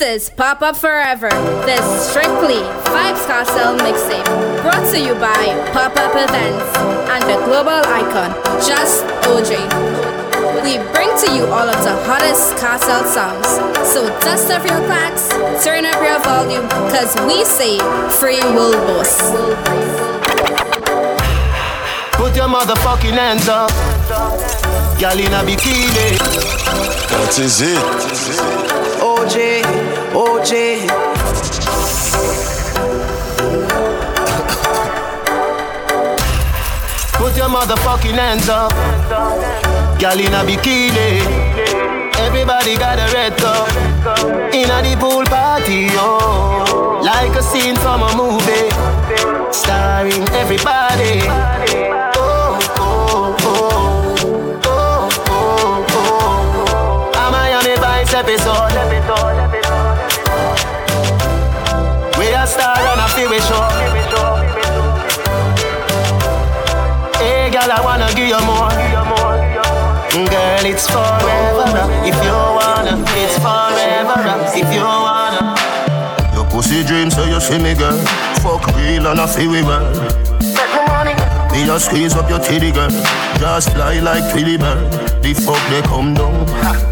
is Pop Up Forever. This strictly Vybz Kartel mixtape, brought to you by Pop Up Events and the global icon, Just OJ. We bring to you all of the hottest Kartel songs. So dust off your clocks, turn up your volume, cause we say free will boss. Put your motherfucking hands up, girl in a bikini. That is it. OJ, OJ. Put your motherfucking hands up, girl in a bikini. Everybody got a red cup in a the pool party, oh, like a scene from a movie, starring everybody. Oh, oh, oh, oh, oh, oh. A Miami Vice episode. We a star on a freeway show. Hey, girl, I wanna give you more. Girl, it's forever if you wanna. It's forever if you wanna. Your pussy dreams, so you see me, girl. Fuck real and I feel we well. Me just squeeze up your titty, girl. Just fly like Twilly bird. The fuck they come down.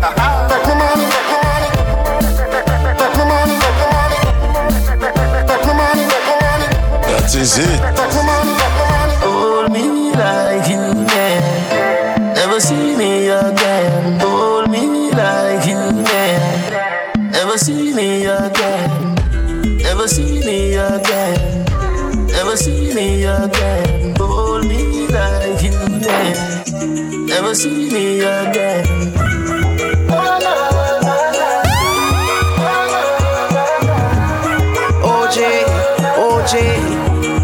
That is it. Hold me like you can. Never see me again. Hold me like you can. Never see me again. Never see me again. Never see me again. Hold me like you can. Never see me again. OJ, OJ.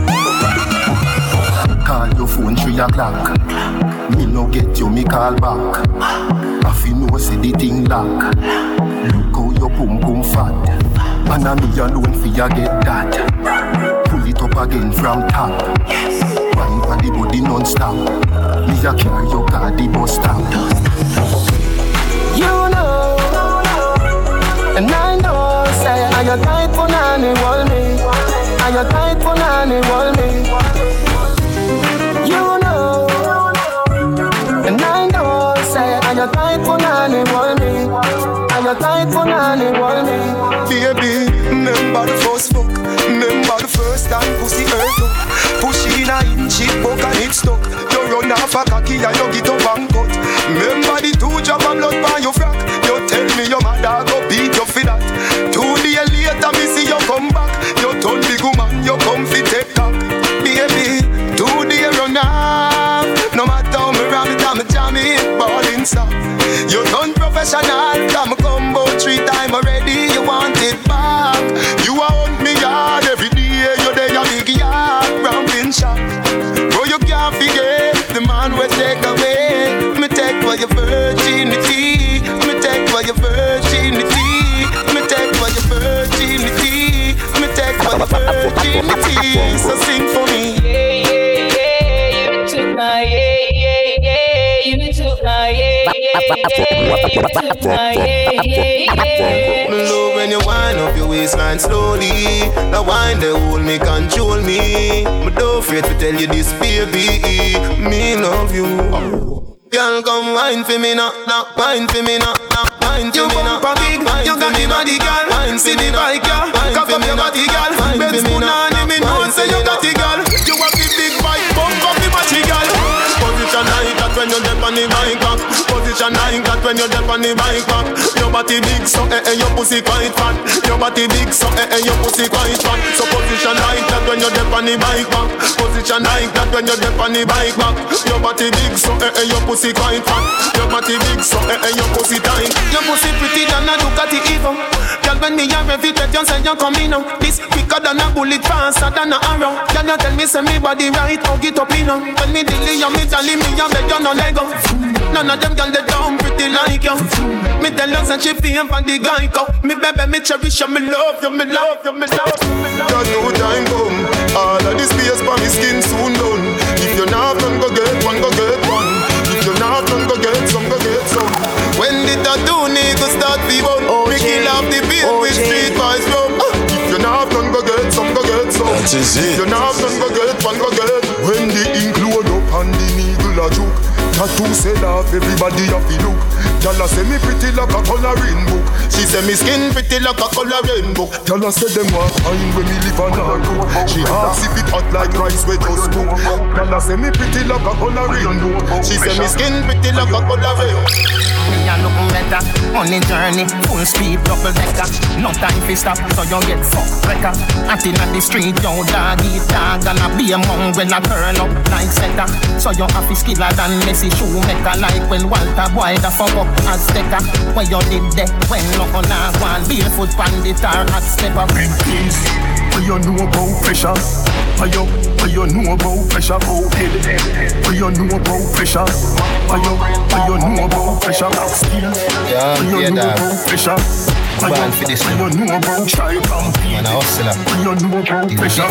Call your phone 3 o'clock. Me no get you, me call back. I feel no say the thing lock. Look how your pum pum fat. And I me alone for you get that. Pull it up again from top. Wine for the body non-stop. Me a carry your car the bus stop. You know, and I know, say I got tight for nanny, wall me. I got tight for nanny, wall me. You know, and I know, say I got tight for nanny, wall me. I got tight for nanny, wall me. Baby, remember the first fuck. Remember the first time pussy hurt up. Push in a inch, it buck and it stuck. You run off a cocky and you get up and cut. Remember the 2 drop of blood by your frack. You tell me your mother go beat you for that. 2 days later me see you come back. You turn big woman, you come fi take cock. Baby, 2 days run off. No matter how me ram it, I'm jamming it, ballin' soft. You done professional, come combo 3 times already. You want it back. You want me yard every day. You there a big yard, rambling shop. Bro, you can't forget the man will take away. Me take for your virginity. Me take for your virginity. Me take for your virginity. Me take for your virginity. So sing for me. Yeah, yeah, yeah. You took my yeah, yeah, yeah. You took my yeah, yeah, yeah. You took my yeah, yeah, yeah. Love when you wind up your waistline slowly. The wine they hold me, control me. Me don't afraid to tell you this, baby. Me love you. Girl, come wine for me now, wine for me now, wine for me now. You got the body, girl. Wine see the bike, girl. Cock up your body, girl. Benz Punani, me know say you got the girl. You have the big bike, bump up the body, girl. Position like that when you dip on the bike back. Position like that when you dip on the bike back. Your body big, so your pussy quite fat. Your body big, so your pussy quite fat. So position like that when you dip on the bike back. Position like that when you dip on the bike back. Your body big, so your pussy quite fat. Your body big, so your pussy tight. Your pussy pretty than a Ducati Evo. Girl, when me a rev it, you say you coming now. This quicker than a bullet, faster than a arrow. Girl, you tell me say me body right, hug it up, you know. When me dilly, you me jolly, me a beg you no Lego. None of them girl they down pretty like you. Me tell her say she feel for the guy go. Me baby, me cherish you, me love you, me love you, me love you, me love you. Just no time come. All of this space for me skin soon done. If you not done, go get one, go get one. If you not done, go get some, go get some. When the tattoo nigga start be born, we kill off the beat with street. That is it. You know, one go get. When the ink load up and the needle a juke, tattoo said off, everybody have to look. Y'all say me pretty like a coloring book. She say me skin pretty like a coloring book. Y'all say them want time when me live on her cook. She asks if it hot like rice we just cook. Y'all say me pretty like a coloring book. She say me skin pretty like a coloring book. Me a look better, on the journey, full speed, double decker. No time to stop, so you get fucked wrecker. Acting on the street, yo dog eat dog, and a be among when I turn up like setter. So you have to skiller than Messi shoemaker, like when Walter Boy the fuck up as Azteca. Where you did that, when look on a one, barefoot bandit or hot stepper. Big things, what you know about pressure? What you know about pressure? What you know about pressure? What you know about pressure? Yeah, you know about pressure? Born for this. You know about try campaign. Man, I hustle up. You know about pressure?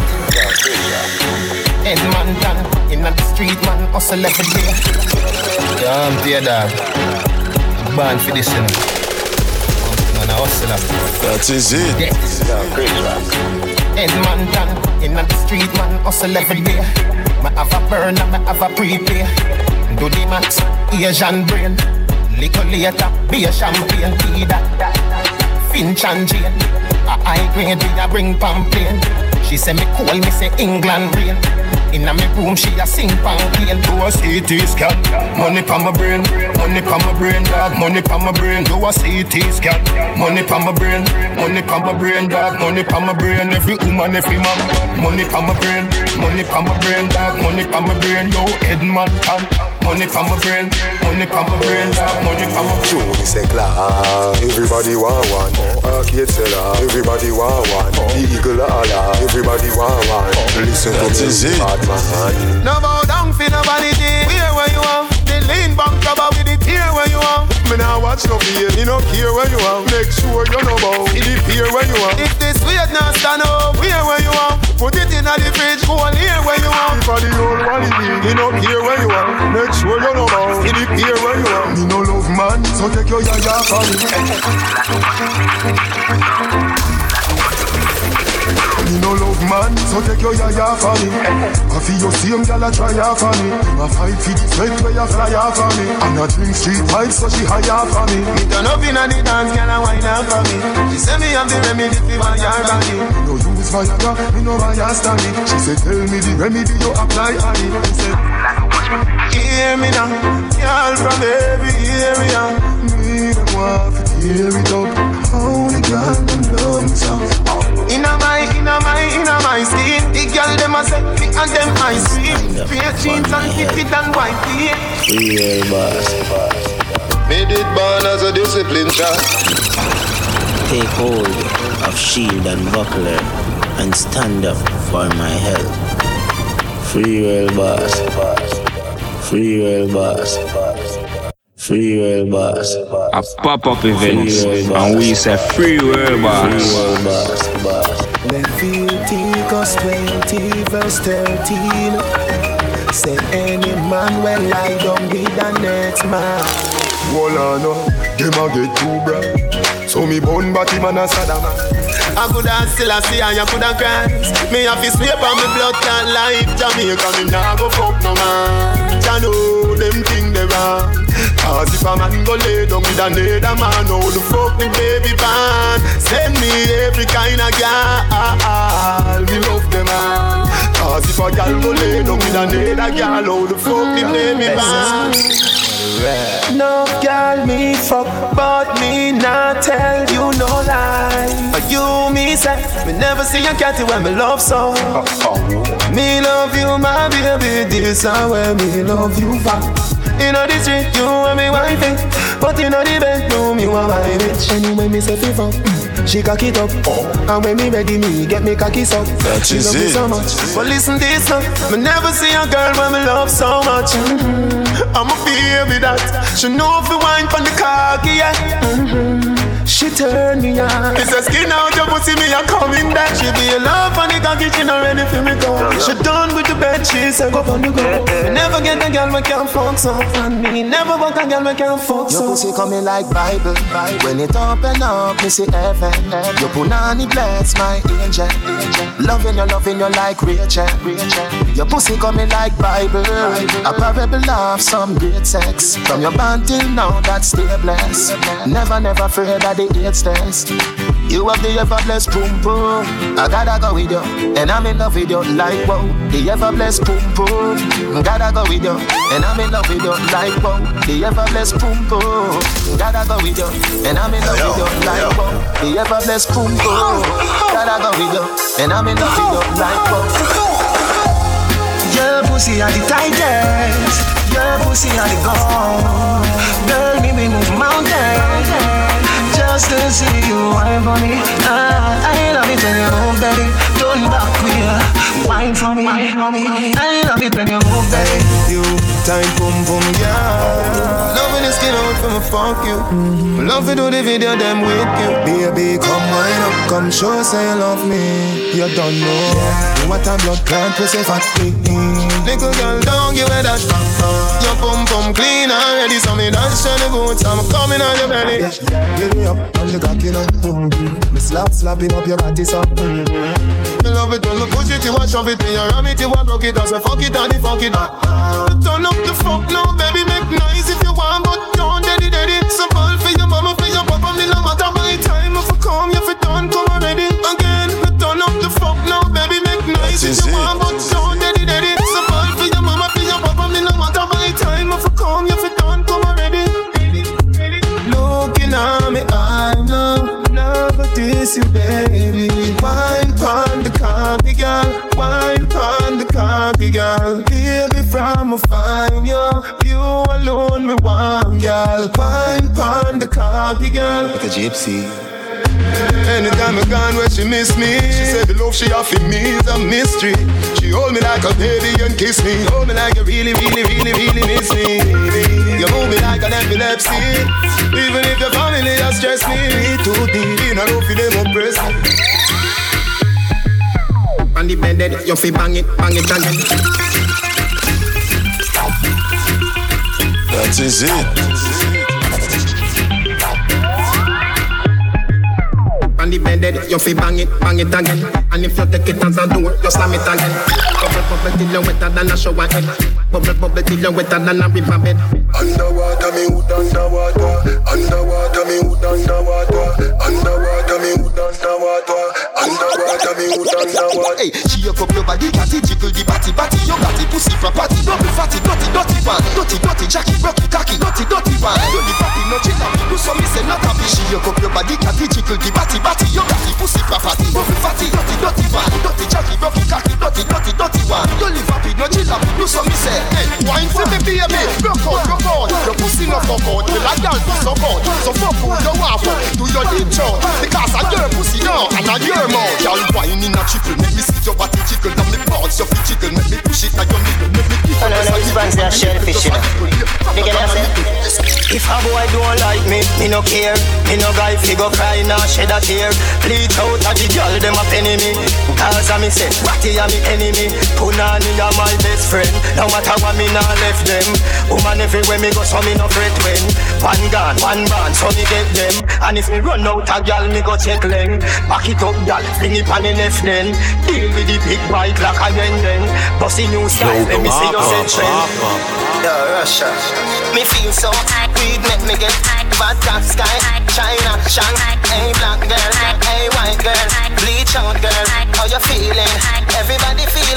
Edmonton, in the street man, hustle every day. Yeah, I'm there, dog. Born for this, you know. Man, I hustle up. That is it. Yes. Yeah, great, man. Edmonton, in the street man, hustle every day. Me have a burner, me have a prepay. Do the max, Asian brain. Little later, be a champagne, tea that. Finch and Jane, a high grade we a bring pamphlet. She say me cool, me say England rain. Inna me room she a sing pamphlet. Do a CT scan, money pa my brain, money pa my brain, dog, money pa my brain. Do a CT scan, money pa my brain, money pa my brain, dog, money pa my brain. Every woman, every man, money pa my brain, money pa my brain, dog, money pa my brain. Yo Edmonton, money pa my brain, money pa my brain, dog, money pa my brain. Show me say class, everybody want one. Arcade seller, everybody want one. The eagle Allah, everybody want one. Listen to me, bad man. No bow down for nobody, where where you are. The lean back cover with it here where you are. Me now watch no fear, me no care where you are. Make sure you know bow, it is here where you are. If this weight not stand up, where you are. Put it in the fridge, go on here where you are. For the old one, you no care where you are. Make sure you know bow, it is here where you are. Me no love man, so take your yaya for me. Me no love man, so take your yaya for me. I feel your same gal a try for me. I fight for the sweat where you fly for me. And I drink street pipes so she higher for me. Me turn up in the dance, gal a wine up for me. She say me have the remedy for my yard body. No use Viagra, me no Viagra standing. She said tell me the remedy you apply on it. She said hear me now, y'all from every area. me don't want to tear it up. Only God them love me so. Inna my skin. The girl them a say, me and them ice cream. Straight jeans and fitted and white tee. Real boss. Made it born as a discipline child. Take hold of shield and buckler and stand up for my help. Free real boss. Free real boss. Free world boss. A pop-up event and we say free world boss. Free world boss. Leviticus 20 verse 13 say any man will lie down with the next man. Hold on, no, them a get too bright. So me bone body man a Saddam. I coulda still a see and you coulda cry. Me have to sweep on me blood can't lie. Jamaica me nah go fuck no man. Ya know them thing they wrong. Cause if a man go lay down with another man, how the fuck the baby born? Send me every kind of girl. Me love them all. Cause if a girl go lay down with another girl, how the fuck the baby born? No girl me fuck, but me not tell you no lie. You me say, me never see a catty when me love so. Me love you my baby, this is where me love you for. You know the street, you and me wifey. But you know the bedroom, you are my bitch. Anyway me say fi fuck, she cock it up. And when me ready, me get me cocky up. That is it. So much. But listen this now, me never see a girl when me love so much. I'm a baby that she know if you wine from the cocky, yeah. She turn me on. It's a skin out your pussy, me a coming back. She be a love on the cocky, she not ready for me go. She done with the bed, she said go on the go. Me never get a girl me can't fuck so. And me never walk a girl me can't fuck so. Your pussy coming like Bible. When it open up, me see heaven. Your Punani bless my angel. Loving you like Rachel. Your pussy coming like Bible. A parable of some great sex. From your band till now, that's stay blessed. Never afraid of the AIDS test. You have the ever blessed boom boom. I gotta go with you, and I'm in love with you like wow. The ever blessed boom boom. Gotta go with you, and I'm in love with you like wow. The ever blessed boom boom. Gotta go with you, and I'm in love with you like wow. The ever blessed boom boom. Gotta go with you, and I'm in love with you like wow. Your pussy are the tightest. Your pussy are the gold. Girl, me move mountains just to see you wine for me. I love it when you move, baby. Turn back queer, wine for me. I love it when you move, baby. You time boom boom yeah. Loving the skin out from a fuck you. Love to do the video them with you. Baby, come wine up, come show say you love me. You don't know what a blood clot pussy fat me. Little girl, don't give it that. Your pum pum clean already, so me dance on the boots. I'm coming on your belly. Get me up on the cocky now. Me slapping up your body so. Me love it when me push it, you a shove it. Me a ram it, you a broke it. I say fuck it and the fuck it. Turn up the fuck now, baby, make noise if you want, but don't daddy. So ball for your mama, for your papa, me no matter my time. If I come, if it done, come already. Again, turn up the fuck now, baby, make noise if you want, but don't daddy. So ball for your mama, for your papa, me no matter my time. If I come, if it done, come already. Looking at me, I'm love this you, baby. Wine pon the cocky girl, wine pon the cocky girl. Baby, from a fine you alone me one girl. Wine pon the cocky girl, like a gypsy. Anytime I gone where she miss me, she said the love she offer me is a mystery. She hold me like a baby and kiss me. Hold me like you really miss me. You move me like an epilepsy. Even if your family has stressed me too deep, in a love for them oppress me. On the bed, you feel bang it again. That is it. On the bed, you feel bang it again. And if you take it as a door, you slam it again. Bubble till you wetter than a shower head. Bubble till you wetter than a river bed. Underwater me hood underwater. Underwater me hood underwater. Underwater me hood underwater. Underwater me hood underwater. Hey, she up your body, catty, jiggle the batty. You got the pussy from party. Don't be fatty, dirty one. Dirty, Jackie, rocky, cocky, dirty one. You live happy, no chill out. Do some me say not happy. She up your body, catty, jiggle the batty. You got the pussy from party. Don't be fatty, dirty one. Dirty, Jackie, rocky, cocky, dirty one. You live happy, no chill out. Do some me say, hey, wine for me, baby. Rock out. Your pussy no fuck out. The like girl to suck out. So fuck who you want for. Do your deep shot. Because I your pussy now and I your mouth. Y'all wine in a triple. Make me see your body jiggle. And me balls your feet jiggle. Make me push it like your niggle. Make me keep on. These fans are shellfish, you know. They get it, if a boy don't like me no care. Me no guy figure cry, nah shed a tear. Bleach out a the girl, them a penny me. Cause I me say, Ratty a me enemy. Punani a my best friend. No matter what me nah left them. Woman everywhere me go, so me no fret when. One gun, one band, so me get them. And if me run out a girl, me go check them. Back it up, girl, bring it on the left then. Deal with the big bike like a then. Bossy new style, let me see your set trend. Yo, Russia, me feel so high. Weed make me get bad top sky. China, Shanghai, hey black girl, hey white girl, bleach out girl. How you feeling? Everybody feel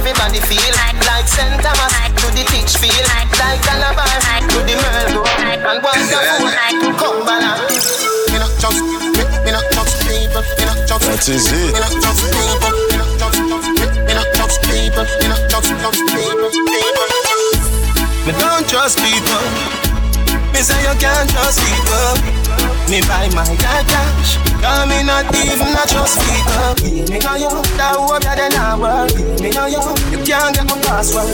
like St. Thomas to the peach field, like Calabar to the Merle. And wonderful, come balance. Me not just people, me not just. That is it. Me not just people, me not just people, me not just people. Me don't trust people. Me say you can't trust people. Me buy my cash, cause me not even a trust people. Me know you, that hope that they not work. Me know you can't get my password.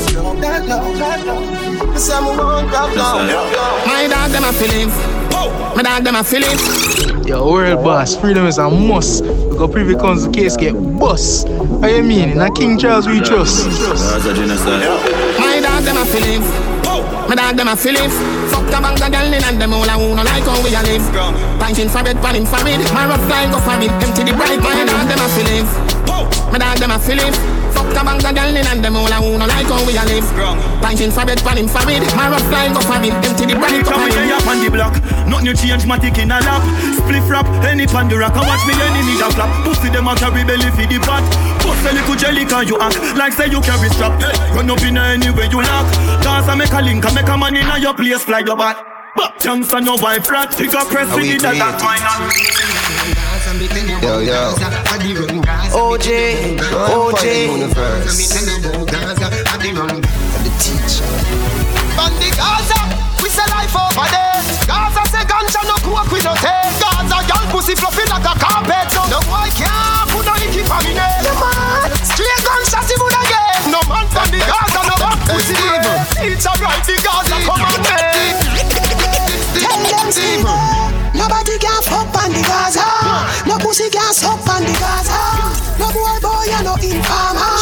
No. Some won't drop down. My dog them a feeling. My dog them a feeling. Yo, world boss, freedom is a must. Because privy council case get bust. What you mean? In a King Charles we trust. That's a genocide. My dog them a feeling. My dog them a feeling. Fuck the bank of girl in and them all a who no like how we a live. Pinting for bed, pan him for it. My rough line go for it. Empty the My dog them a feeling. Fuck the bank of girl in and them all a who no like how we a live. Pinting for bed, panning for bed. My rough flying go for it. Empty the body come in up on the block. Nothing you change, my tick in a lap. Spliff rap, any pandora can watch me enemy that flap. Pussy them a carry belly for the pot. Post a little jelly can you act like say you carry strap. Run up in any way you lock. Cause I make a link, I make a man in your place, fly your bat. But chunks on your wife rat, take a press with it, that's why not. Yo, yo. OJ, universe. The teacher. Bandi Gaza, we say life over there. Gaza say ganja no coke we no take. Gaza girl pussy fluffy like a carpet. No boy can't put no icky for me name. Straight gunshot he would again. No man from the Gaza no bad pussy. Teacher right the Gaza come on me. Tell them Steve, nobody can fuck on the Gaza. No pussy can suck on the Gaza. No boy and no informer.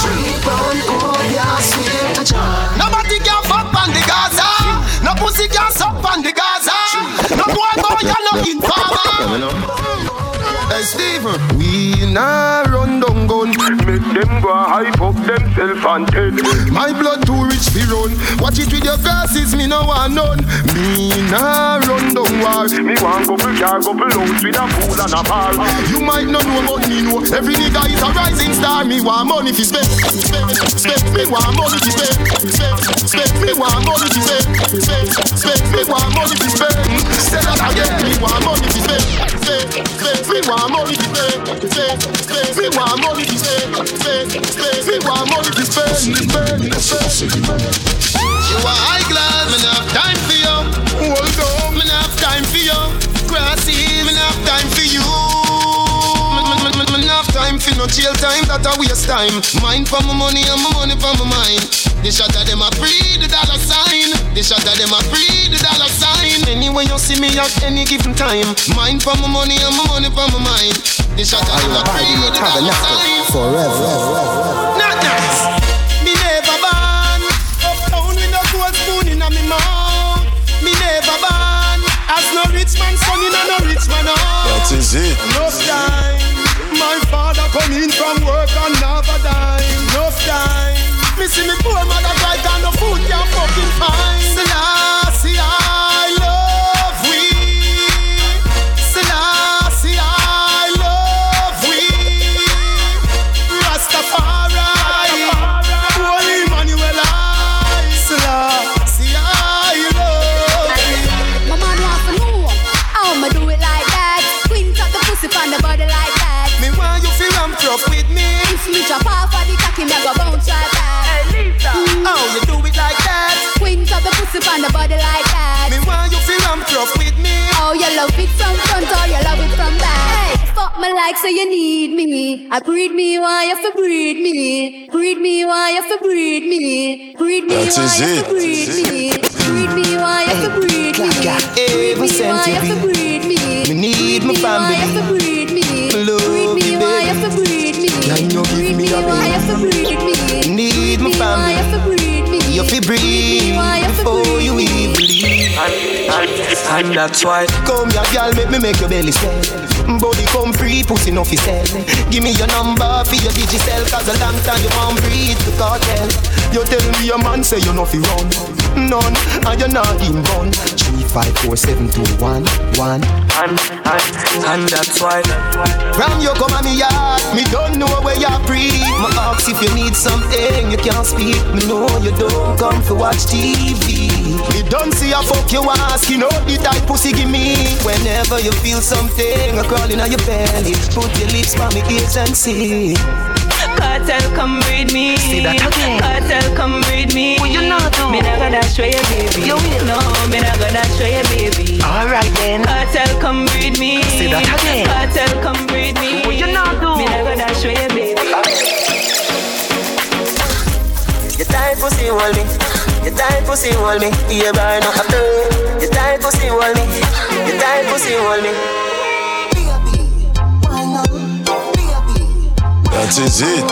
Nobody can fuck on the Gaza. No pussy can suck on the Gaza. No boy and no informer. Hey Steven, we nah run down gun. Make them go hype up themself and tell. My blood too rich for run. Watch it with your glasses, me no want none. Me nah run down war. Me want couple car, couple house with a pool and a bar. You might not know but me know. Every nigga is a rising star. Me want money fi spend. Me want money fi spend. Me want money fi spend. Me want money fi spend. Say that again. Me want money fi spend. Me want money to spend. Me want money to spend. Me want money to spend. You are high class, me not have time for you. Hold on, me not have time for you. Grassy, me not have time for you. Me not have time for no jail time, that a waste time. Mine for my money and my money for my mind. The shot of them a free the dollar sign. The shot of them a free the dollar sign. Anyway you see me at any given time. Mine for my money and my money for my mind. The shot of them a free the dollar sign. Forever. Not nice. Me never ban. Uptown with no gold spoon in a me mouth. Me never ban. As no rich man son in a no rich man house. That is it. Enough time. My father come in from work and never die. Enough time. Me see me poor mother cry down no food can't fucking find. Selassie I love we. Selassie I love we. Rastafari. Holy Emmanuel I. Selassie I love we. My man wants to know how me do it like that. Quint up the pussy from the body like that. Me want you feel ramp up with me. If me drop off of the cocky, me go bounce right back. How you do it like that? Quint up the pussy from the body like that. Me want you feel ramp up with me. Oh, you love it from front or you love it from back. Hey, fuck me like so you need me. I breed me, why you fi breed me? Breed me, why you fi breed me? Breed me, why you fi breed me? Breed me, why you fi breed me? Breed me, why you fi breed me? Me need my family. Breed me, love me, why you fi breed me? Can you give me a why you fi breed me? Need my family. You fi breathe before you even leave. And that's why. Come here, girl, make your belly swell. Body come free, pussy no fi sell. Give me your number for your digicel, cause a long time you won't breathe the cartel. You tell me your man say you no fi run. None, and you're not in run. 3, 5, 4, 7, 2, 1, 1. And that's why. From you come at me yard, me don't know where you breathe. My ask if you need something, you can't speak. Me know you don't come for watch TV. Me don't see a fuck you ask, you know the type pussy give me. Whenever you feel something, a crawling on your belly, put your lips by me ears and see. Cartel, come breed me. See that again. Cartel, come breed me. What you not do? Me not gonna show you, baby. You will. No, me not gonna show you, baby. Alright then. Cartel, come breed me. See that again. Cartel, come breed me. What you not do? Me not gonna show you, baby. You tight pussy hold me. You tight pussy hold me. You burn up. You tight pussy hold me. You tight pussy hold me. That is it.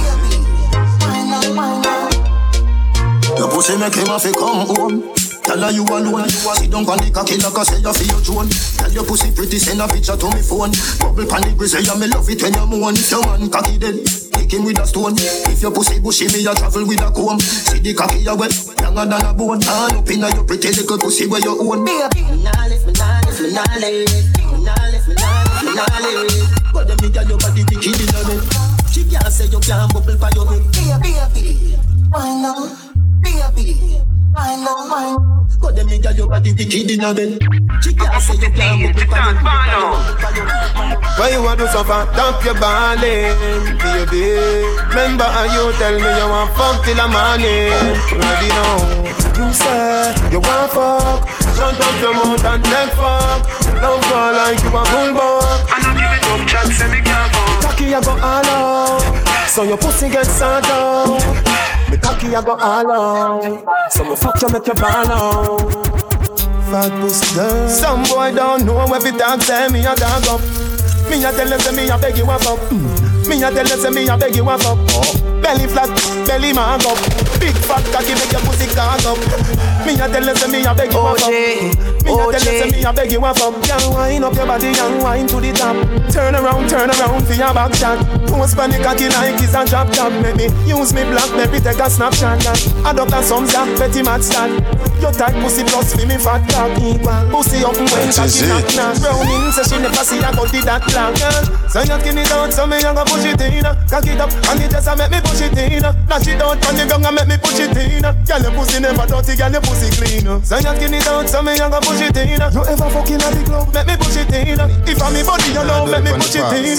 Your pussy make him have to come home. Tell her you alone. You a sit down on the cocky like I say you feel your drone. Tell your pussy pretty, send a picture to me phone. Bubble pan the grizzly, yeah, me love it when you moan. If your man cocky dead, kick him with a stone. If your pussy bushy, me a travel with a comb. See the cocky a wet, younger than a bone. Hand up inna your pretty little pussy where you own. Baby, me nah live. But them nigga your body be killing them. She can't say you can't bubble for your head. Baby, I know. Baby, I know. But them nigga your body be killing them. She can't say you can't bubble for your head. Why you want to suffer? Dump your ballin', baby. Remember how you tell me you want fuck till the morning. Ready now. You say you want fuck. Shut up your mouth and neck fuck. Love go like you a bulldog. I don't give it up, chat, say me can't fuck. Cocky I go all out, so your pussy get sat out. Me cocky I go all out, so me fuck you make you ball out. Fat pussy girl. Some boy don't know if it talk, say me a dog up. Me a tell them say me a beg you a fuck. Me a tell them say me a beg you a fuck. Belly flat, belly mag up. Big fat cocky make your pussy cock up. Me a tell them say me a beg you a fuck. Me a tell them say me a beg you a fuck. Young wine up your body, young wine to the top. Turn around for your back shot. Post panic cocky like it's a drop top. Make me use me black, baby take a snapshot. Adopt a some zap, petty mad stand. Your tight pussy plus for me fat cock equal. Pussy up when cocky knock knock. Browning say she never see a gun did that black girl. So you skin it out, so me young a push it in. Cock it up and it just a make me push it in. Dash it out from the ground and make me push it in. Girl your pussy never dirty, girl your pussy clean. So you skin it out, so me young a push it in. You ever fucking at the club, make me push it in. If I'm me body you know, make me push it in.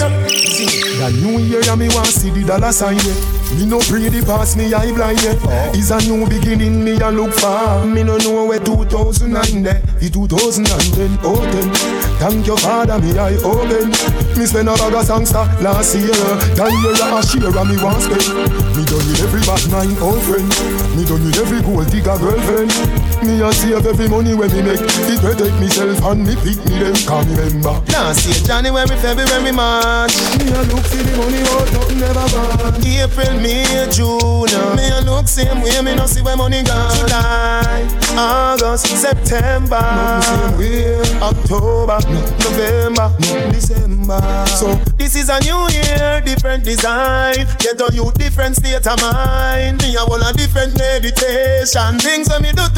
The new year and me want see the dollar sign. Me no pray the past, me eye blind. It's a new beginning, me a look for. Me no know where 2009 there. The 2010, oh 10. Thank your father, me eye open. Me spend a bag of songster last year. That year a share and me want spend. Me done with every bad mind, old friend. Me done with every gold digger girlfriend. Me a save every money when me make. It protect myself and me pick me them, can't remember. Last year, January, February, March. Me a look for the money out, nothing never bad. April, May, June. Me a look same way, me no see where money gone. July, August, September. Nothing same way. October, November, December. So this is a new year, different design. Get on you different state of mind. Me a want a different meditation. Things when me do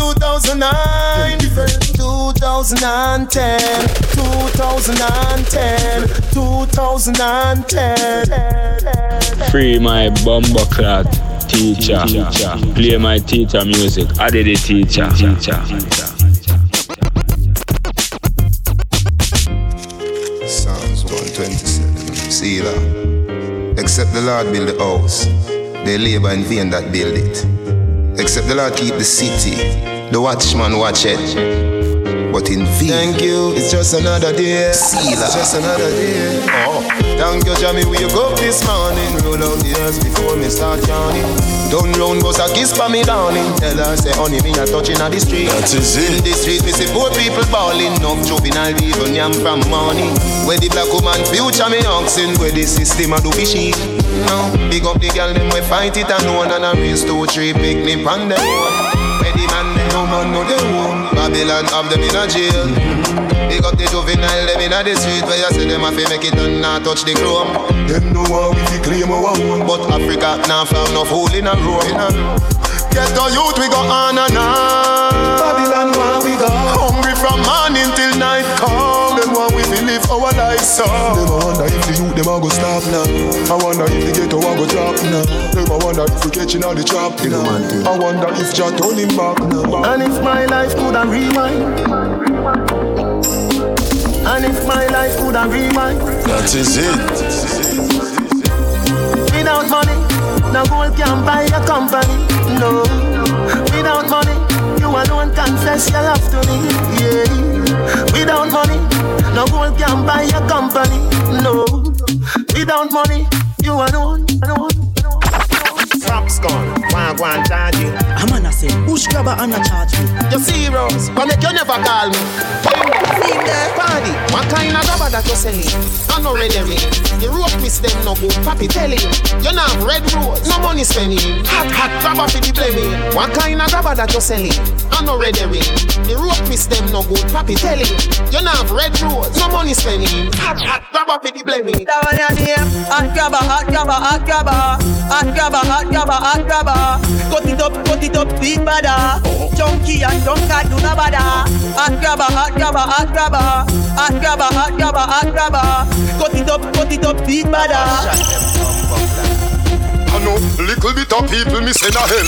2009. Different 2010, 2010, 2010. Free my bumbleclad teacher. Play my teacher music. I did the teacher. Psalms 127. Selah. Except the Lord build the house, they labor in vain that build it. Except the Lord keep the city, the watchman watch it, but in vain. Thank you, it's just another day. Selah. It's just another day. Oh. Thank you, Jamie, wake up this morning. Roll out the earth before me start yawning. Turn round, bust a kiss for me downing. Tell her, say, honey, me a touching at the street. That is it. In the street, we see poor people balling. Enough juvenile people, yam from money. Where the black woman future me oxen. Where the system a do fishy. No, big up the girl, them we fight it and one. And a race 2, 3, picnic on them one. Where the man, them no man know they own. Babylon have them in a jail. Big up the juvenile, them in the street. Where you say them have to make it and not touch the chrome. Them know how we claim our own. But Africa now found no fool in a row. Get the youth, we go on and on. Babylon, where we go? Hungry from morning till night come. Them want we to live our life so. Them a wonder if the youth, them a go stop now. I wonder if the ghetto a go drop now. Them a wonder if we catching all the trap now. I wonder if Jah turn him back now. And if my life could a rewind. And if my life could a rewind. That is it. Without money, no gold can buy a company. No. Without money, you alone confess your love to me. Yeah. Without money, no gold can buy a company. No. Without money, you alone. Props gone, go and charge you. I'm gonna say, push grabber and a charge me. You serious? But make you never call me. See there, party. What kind of grabber that you selling? I'm not ready me. The rope miss them no good. Papi tell you, you not have red rose, no money spending. Hot grabber for the blaming. What kind of grabber that you selling? I'm not ready me. The rope miss them no good. Papi tell you, you not have red rose, no money spending. Hot grabber for the blaming. That one your name. Hot grabber, hot grabber, hot grabber. hot grabber. Cut it up, big bada. Junkie and drunkard do na bada. Hot grabber. Cut it up, big bada. I know little bit of people me send a hell.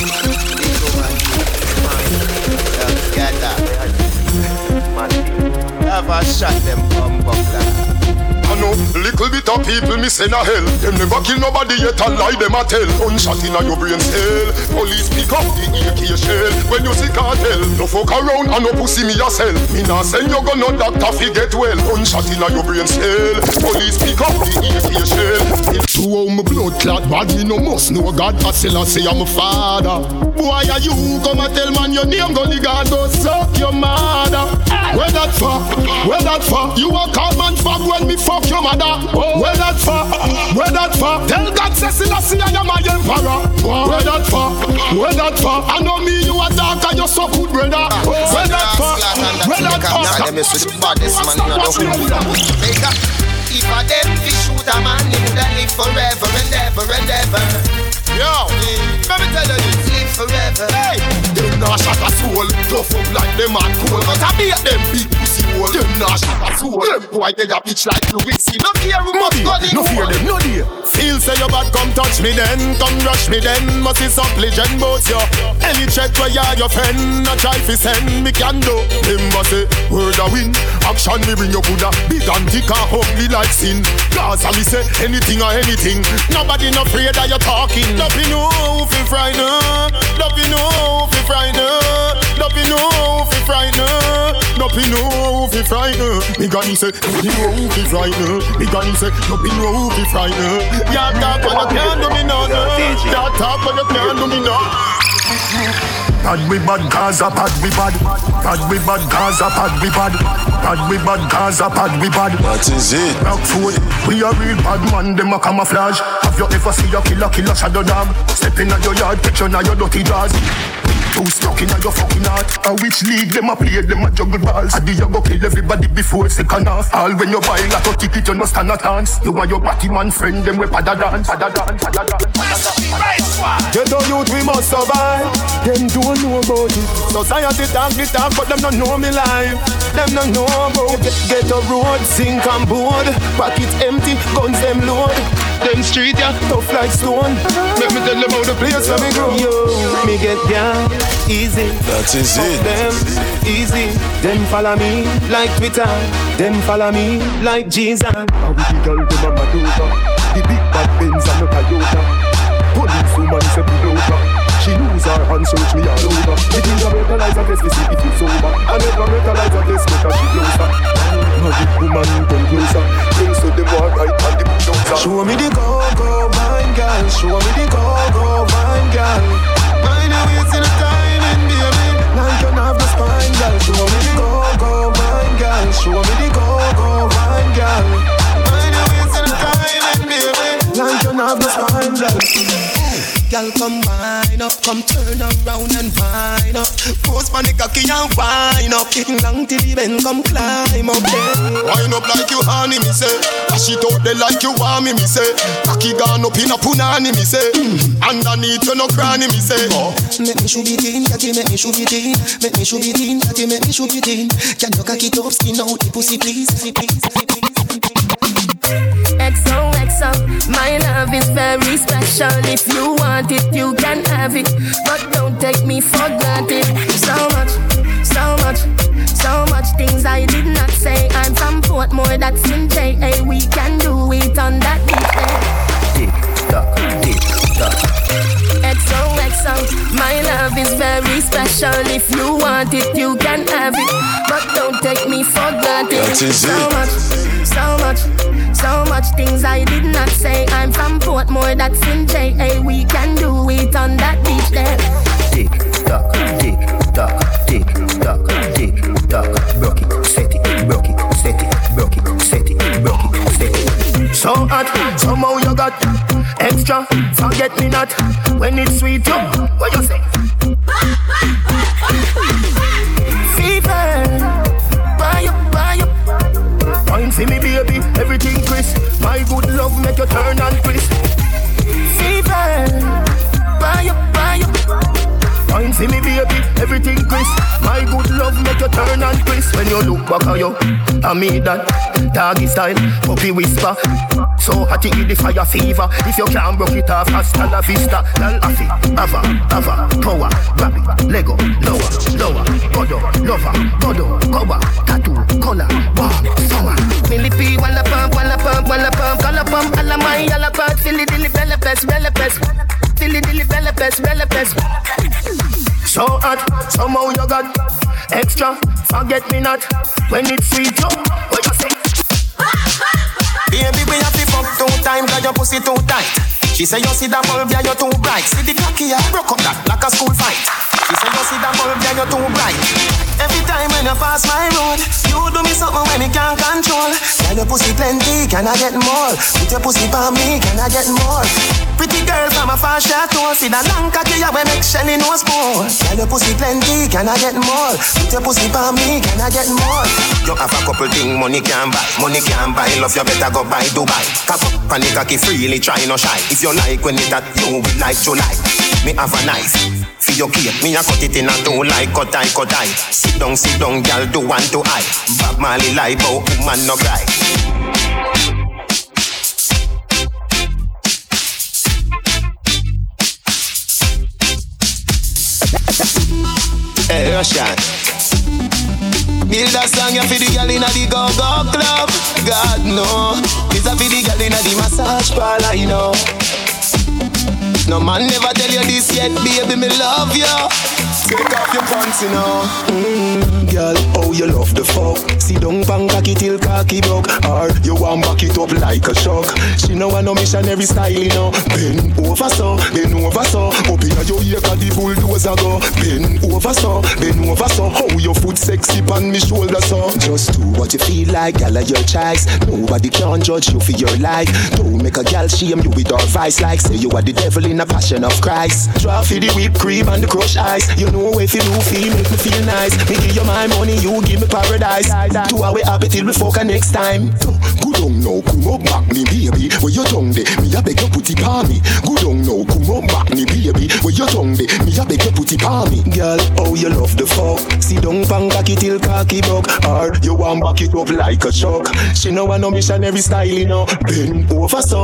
Have a shot them bumbler. I know little bit of people me send a hell. Them never kill nobody yet and lie them a tell. Gunshot in a your brain cell. Police pick up the AK shell. When you see cartel, no fuck around and no pussy me yourself. Me nah send you go no doctor fi get well. Gunshot in a your brain cell. Police pick up the AK shell. To how my blood clot bad me no must know God. I say I'm a father. Boy are you come and tell man your name go the God go suck your mother. Where that for? You a call man fuck when me fuck your mother. Where that for? Tell God say I am my emperor. Where that for? I know me you a dark and you so good brother. Where that for? If I dead fish shoot a man, he woulda live forever and ever. Yo, let me tell you this, live forever. Hey, them nah shot a soul, tough up like them at cool. But I beat them big pussy hole. Them nah shot a soul. Them boy they a bitch like Louis C. No fear who must go in. No fear them, no dear. Feel say you bad, come touch me then, come rush me then. Must see some legend bout you. Any check where you your friend, no try fi send me can do. Them must say word a win. Action me bring you coulda big and thick and ugly like sin. Cause I me say anything or anything. Nobody no afraid that you talking. Nothing know fi frighten. Nothing know fi frighten. Nothing know fi frighten. Nothing know fi frighten. Me gonna say nothing know fi frighten. Me gonna say nothing know fi frighten. Ya talk but you can't do me no. Ya talk but you can't do me no. Bad we bad, Gaza bad we bad. Bad we bad, Gaza bad we bad. Bad we bad, Gaza bad we bad. What is it? Rock food, we a real bad man, them a camouflage. Have you ever seen a killer shadow dog? Step in your yard, picture now your dirty drawers. Too stuck in your fucking heart. A which league them a play, them a juggle balls. Adi you go kill everybody before second half. All when you buy like a ticket, you no stand a chance. You and your party man friend, them we pada dance. Get on youth, we must survive. Them don't know about it. Society talk the talk, but them don't know me life. Them don't know about it. Get a road, sink and board. Pocket empty, guns them load. Them street yeah, tough like stone. Let me tell them about the place where me grow. Yo, me get down, easy. That is it. Them, easy. Them follow me like Twitter. Them follow me like Jesus. How we the girl them a Madoka. The big bad Benz and the Toyota. Police woman say pull over. She lose her hand, search me all over. The things are brutalize a test to see if you sober. I never brutalize a test because she closer. Magic woman come closer. Things to them walk right and the bulldozer. Show me the go-go wine girl. Show me the go-go wine girl. Mind your waist in the timing, baby. Like you have the spine, girl. Show me the go-go wine girl. Show me the go-go wine girl. Mind your waist in the timing, baby. Like you have the spine, girl. Girl, come wind up, come turn around and wind up. Post panic cocky and wind up. Kicking long till the bend, come climb up there. Wind up like you honey, me say. Dash it out there like you want me say. Cocky gone up in a punani, me say. Underneath you no cranny, me say. Make me shoot it in, cocky, make me shoot it in. Make me shoot it in, cocky, make me shoot it in. Can you cocky top skin out the pussy, please, please. XOXO, my love is very special. If you want it, you can have it, but don't take me for granted. So much things I did not say. I'm from Portmore, that's in JA. We can do it on that beach there. Tick tock, tick tock. XOXO, my love is very special. If you want it, you can have it, but don't take me for granted. That is So much things I did not say. I'm from Portmore, that's in JA. We can do it on that beach there. Tick tock, tick tock, tick tock, tick tock. Broke it, set it, broke it, set it, broke it, set it, broke it, set it. So hot, somehow you got extra. Forget me not when it's sweet. You, what you say? Fever, buy up. Wine for me, baby, everything crisp. My good love make you turn and twist. Fever, See me baby, everything crisp. My good love make you turn and crisp. When you look back at you, I mean that doggy style, puppy whisper. So hot you eat the fire fever. If you can't broke it off, hasta la vista. Lal afi, ava, power, grab it, Lego, lower, godo, lover, godo, cover, tattoo, color, warm, summer. Millipede, walla pump, color pump, alla my, alla part, Philly dilly bella pest, Philly dilly bella pest. So hot, somehow you got extra, forget me not, when it's sweet, yo, what you say? Baby, we have to fuck 2 times, got your pussy too tight. She say you see that bulb, yeah, you're too bright. See the cocky, yeah, broke up that like a school fight. She say you see that bulb, yeah, you're too bright. Every time when you pass my road, you do me something when me can't control. Girl, your pussy plenty, can I get more? Put your pussy for me, can I get more? Pretty girl from a far chateau, see that long cocky, yeah, when make Shelly no spoon. Girl, your pussy plenty, can I get more? Put your pussy for me, can I get more? You have a couple things money can't buy. Love you better go buy Dubai. Cock up and the cocky freely, try no shy. If you like when it that you will like July. Me have a knife for your cake. Me a cut it in a two like cut eye. Sit down, girl, do one to eye. Bob Marley lie, but woman no cry. Hey, Russian. Build a song ya for the girl inna the go-go club. God no, it's a for the girl inna the massage parlor, you know. No man never tell you this yet, baby, me love you. Take off your pants, you know. Girl, oh you love the fuck. Sit down pan cocky till cocky broke. Or you want back it up like a shock. She know I no missionary style, you know. Bend over so. Up inna your ear 'cause the bulldozer go. Bend over so. How your foot sexy pan me shoulder so. Just do what you feel like, girl, of your choice. Nobody can judge you for your life. Don't make a girl shame you with her vice. Like say you are the devil in a passion of Christ. Draw for the whipped cream and the crushed ice. You know if you do feel, make me feel nice. Me give you my money, you give me paradise. 2 hours happy till we fuck next time. Good on now, come up back me baby. Where your tongue de, me a beg you put it on me. Good on now, come up back me baby. Where your tongue de, me a beg you put it on me. Girl, oh you love the fuck. Sit down pan cocky till cocky broke. Or you want back it up like a shock. She know I no missionary style, you know. Bend over so.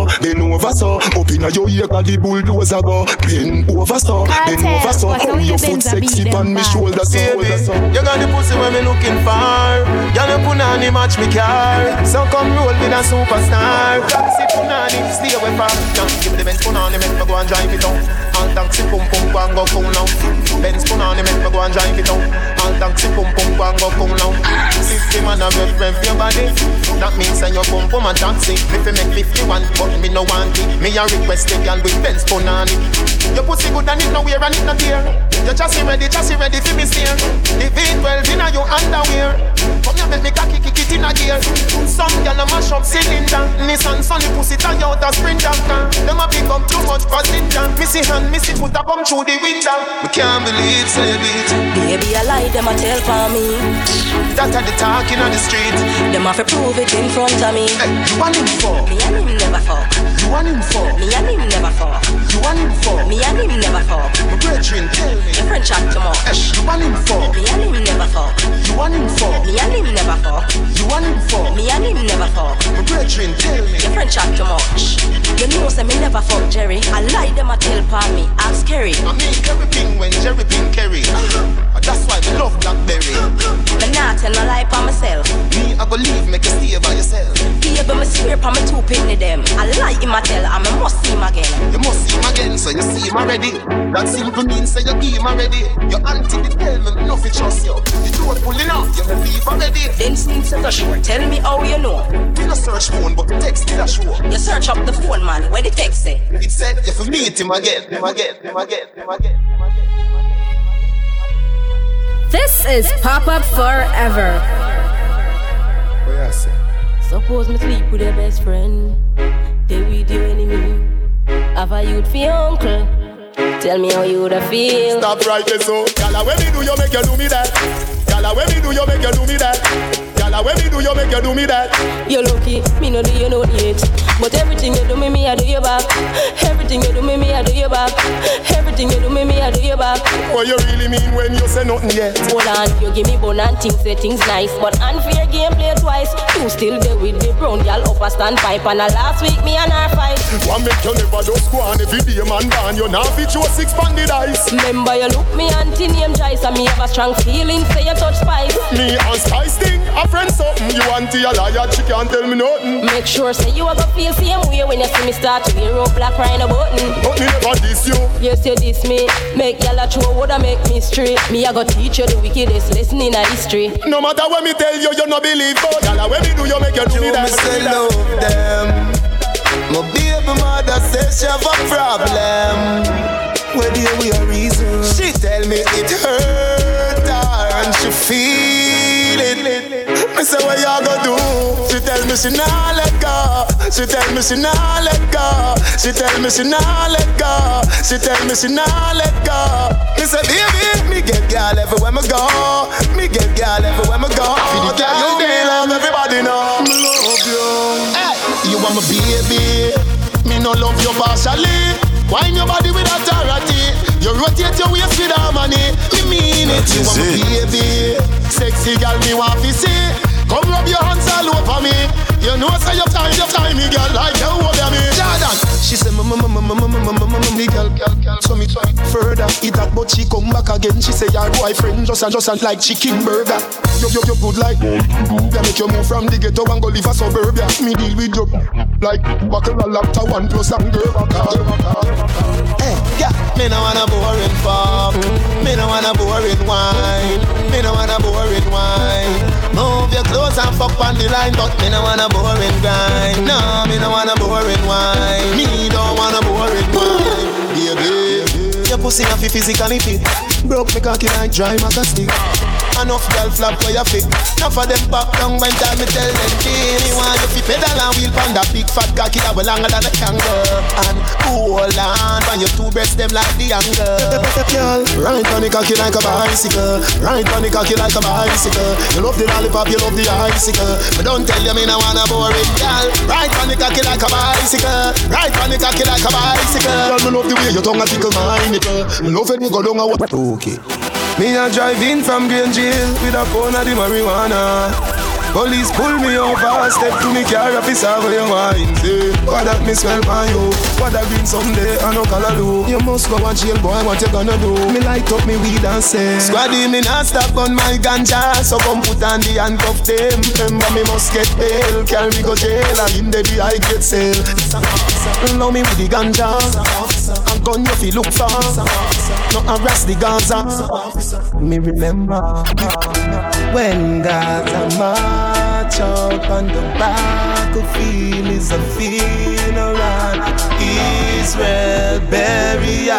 Up inna your ear 'cause the bulldozer go. Bend over so. How your foot sexy on me shoulder so. You got the pussy when me looking for. Girl, you put on the match me car. So come roll with a superstar. Taxi punani, stay away from. Give me the Benz punani, make me go and drive it down. All taxi pum go and go cool now. Benz punani, make me go and drive it down. All taxi pum go and go cool now. 50 man a rev your body. That means that you pump a taxi. Me fi make 51, but me no want it. Me a request the girl with Benz punani. Your pussy good and it no wear and it no tear. You chassis ready for me steer. The V12 inna your underwear. Come here make me cocky kick it inna gear. Some gyal a mash up cylinder. Nissan Sunny pussy Toyota Sprinter. Them a pick up too much passenger. Missy hand, missy foot a come through the window. Me can't believe say it. Baby I lie, them a tell for me. That a the talking on the street. Them have to prove it in front of me. Hey, you want him for? Me and him never fuck. You want him for? Me and him never fuck. You want him for? Me and him never fuck. My brethren tell me. Your friend chat too much. Hey, you want him for? Me and him never fuck. You want him for? Me and him never fuck. You want him for? Me and him never fuck. My brethren tell me. Your friend chat too much. You know say me never fuck Jerry. I lie them a tell for me. Ask Kerry. I mean everything when Jerry Pink Kerry. That's why me love Blackberry. Me not tell no lie for myself. Me I go leave, make you stay by yourself. Baby me swear for me 2 penny them. I lie him a tell and me must see him again. You must see him again, so you see him already. That simple means say you give him already. Your auntie did tell me nothing trust you. You do it pulling out, you leave already. Then since you sure, tell me how you know. You don't search phone, but the text did a show. You search up the phone man, where the text say? It said you for meet him again. This is Pop Up Forever. What you say? Suppose me sleep with your best friend. They with your enemy. Have a youth for your uncle. Tell me how you woulda feel. Stop right there so. Gala when me do you make you do me that. Gala when me do you make you do me that. Gala Girl, when me do you make you do me that? You're lucky, me no do you no yet. But everything you do me, I do you back. Everything you do me, I do you back. Everything you do me, I do you back. What you really mean when you say nothing yet? Hold on, you give me bone and things, say things nice. But unfair game play twice. You still there with the brown girl up a standpipe. And last week me and her fight. One make you never just go on every day man down. You now fit you a 6 banded ice. Remember you look me auntie name Joyce. And me have a strong feeling say you touch spice. Me and Spice thing, a friend something. You auntie a liar, she can't tell me nothing. Make sure say you a go feel same way when you see me start to wear up black crying a button. But me never diss you. Yes you diss me. Make y'all a throw woulda make me straight. Me a go teach you the wickedest lesson in a history. No matter what me tell you, you no believe. But y'all when me do you make you do me that. Me say love them. My baby mother says she have a problem. Where do we a reason? She tell me it hurt her and she feel it. Me say what you gonna do? She tell me she nah let go. She tell me she nah let go. She tell me she nah let go. She tell me she nah let go. Me say baby, me get girl everywhere me go. Me get girl everywhere me go. You me love everybody know. Me love you. Hey, you want my baby? Me no love you partially. Wine your body with authority. You rotate your waist with harmony. Me mean it. You want my baby? Sexy girl, me want to see. Come rub your hands all over me. You know say your time, me girl like you over me. Jordan, she say me girl, so me try further. Eat that but she come back again. She say your boyfriend just like chicken burger. You good like they make you move from the ghetto and go live a suburbia. Me deal with you like buckle a laptop 1 plus and girl. Hey, yeah, me no wanna boring fuck. Me no wanna boring wine. Me no wanna boring wine. Move your clothes and fuck on the line, but me no wanna boring grind. No, me no wanna boring wine. Me don't wanna boring wine. Baby, your pussy have to physically fit. Broke me cocky like dry maca stick. Enough girl flap for your feet. Enough of them pop down when time me tell them me want you fi pedal and wheel pan that big fat cocky that well longer than a kangaroo. And hold on when your two breasts them like the angle. Girl, ride on the cocky like a bicycle. Ride on the cocky like a bicycle. You love the lollipop, you love the icicle. But don't tell you me no wanna boring girl. Ride on the cocky like a bicycle. Ride on the cocky like a bicycle. Girl, me love the way your tongue a tickle my nipple. Me love when you go down a walk. Okay. Me a driving from Green Jail with a phone of the marijuana. Police pull me over, step to me car, officer where you wine. What that me smell by you? What that green someday I no color do? You must go and jail, boy, what you gonna do? Me light up me weed and say Squaddy, me not stop on my ganja. So come put on the handcuff them. Remember me must get bail. Carry me go jail and in the I get sale. Now me with the ganja and gun you fi look for. No harass the Gaza. Me remember when Gaza march out on the battlefield is a funeral. Israel burial.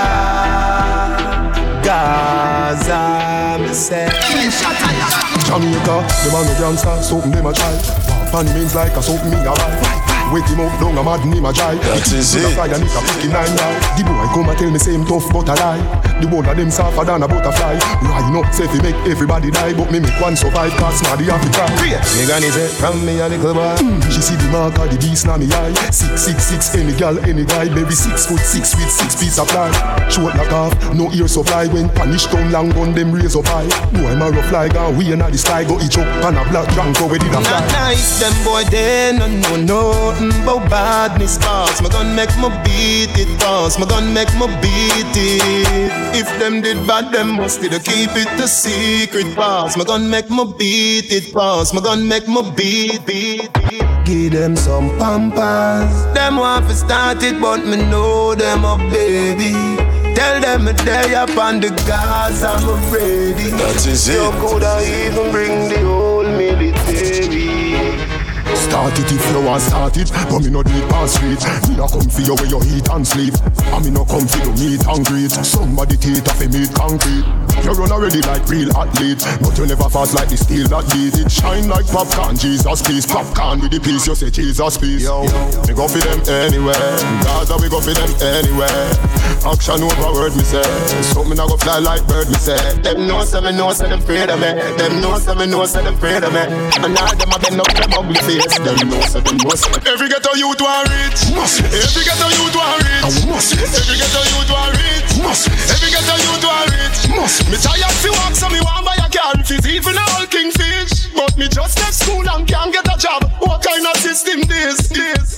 Gaza, me say. Jamaica, the man of gangsta, something them a try. Pan means like a something me a buy. Wake him up, down a mad name a dry. That is it. Fire and it a picking 9 now. The boy come and tell me same tough but a lie. The one of them softer than a butterfly. Right up, say fi make everybody die, but me make one survive, cause smarty have to try. Me granny say, from me a little boy. She see the mark of the beast na me eye. 666, any girl, any guy. Baby 6'6" with 6 feet of fly. Short like off, no ear supply. When punish down long gun, them raise up high. Boy, I'm a rough like a we in the sky. Go each up and a black drunk go where did a fly. Not nice, them boy, they no nothing but badness pass. Me gon' make me beat it, boss. Me gon' make me beat it. If them did bad, them must did keep it a secret, boss. Me gon' make me beat it, boss. Me gon' make me beat. Give them some pampas. Them want to start it, but me know them up, baby. Tell them me day up on the gas, I'm ready. That is it. You coulda even bring the whole military. Start it if you want start it, but me no do it past street. Me no come for you where you eat and sleep, and me no come for you meet and greet. Somebody teeth off a meat concrete. You run already like real athlete, but you never fast like the steel that beat. It shine like popcorn, Jesus peace. Popcorn with the piece, you say Jesus peace. Yo, we go for them anywhere. Gaza, we go for them anywhere. Action over word, me say. Something I go fly like bird, me say. Them know, say me know, say them afraid of me. Them know, say me know, say them afraid of me. And now them a bend up them ugly face. Them know, say them know, say. Every ghetto youth want rich. Every ghetto youth want rich. Every ghetto youth want rich. Every ghetto youth want rich. Me tired to walk, so me want buy a car. It's even a whole kingfish. But me just left school and can't get a job. What kind of system this?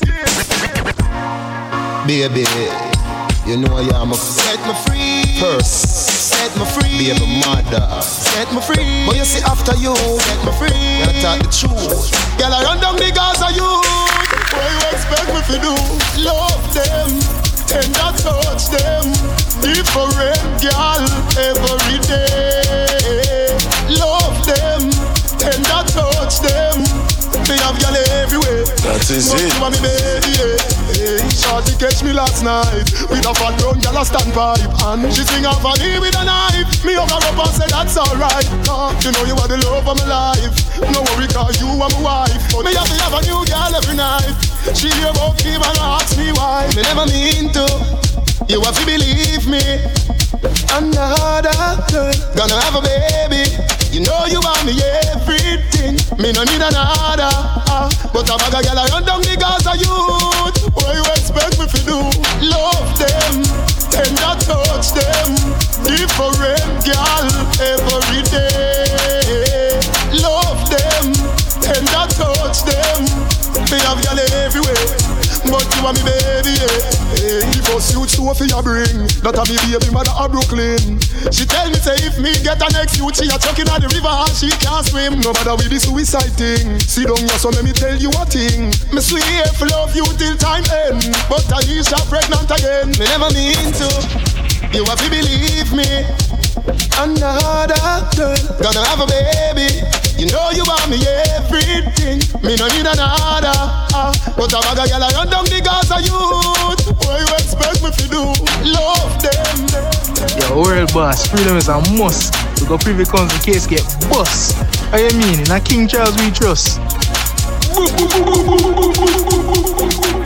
Baby, you know I am a set me free. First, set me free. Baby mother, set me free. But you see after you, set me free. Gotta talk the truth. Girl, I run down the Gaza youth. What you expect me to do? Love them, tender touch them. Different girl every day. Love them, tender touch them. They have y'all everywhere. That is it. You want me baby, yeah. Shorty catch me last night with a fat brown girl a standpipe, and she swing off on me with a knife. Me hug her up and say that's alright. You know you are the love of my life. No worry 'cause you are my wife. But me have to have a new girl every night. She hear about me and ask me why. Me never mean to. You have to believe me. Another girl gonna have a baby. You know you want me everything. Me no need another. But a bag of girl I run down the Gaza youth. What you expect me to do? Love them, tender touch them. Different girl every day. Love them, tender touch them. Me have girl everywhere. But you want me baby, yeah. The first youth Sophie a bring. That a me baby mother a Brooklyn. She tell me say if me get a next youth, she a chucking at the river and she can't swim. No matter with the suicide thing. Sit down here so let me tell you a thing. Me swear for love you till time end. But Aisha pregnant again. Me never mean to. You have to believe me. Another girl gonna have a baby. You know you want me everything. Me no need another. But a bag of girl I run down the Gaza youth. What you expect me to do? Love them. Yo, world boss, freedom is a must. We got privy council case get bust. What you mean? In a King Charles we trust.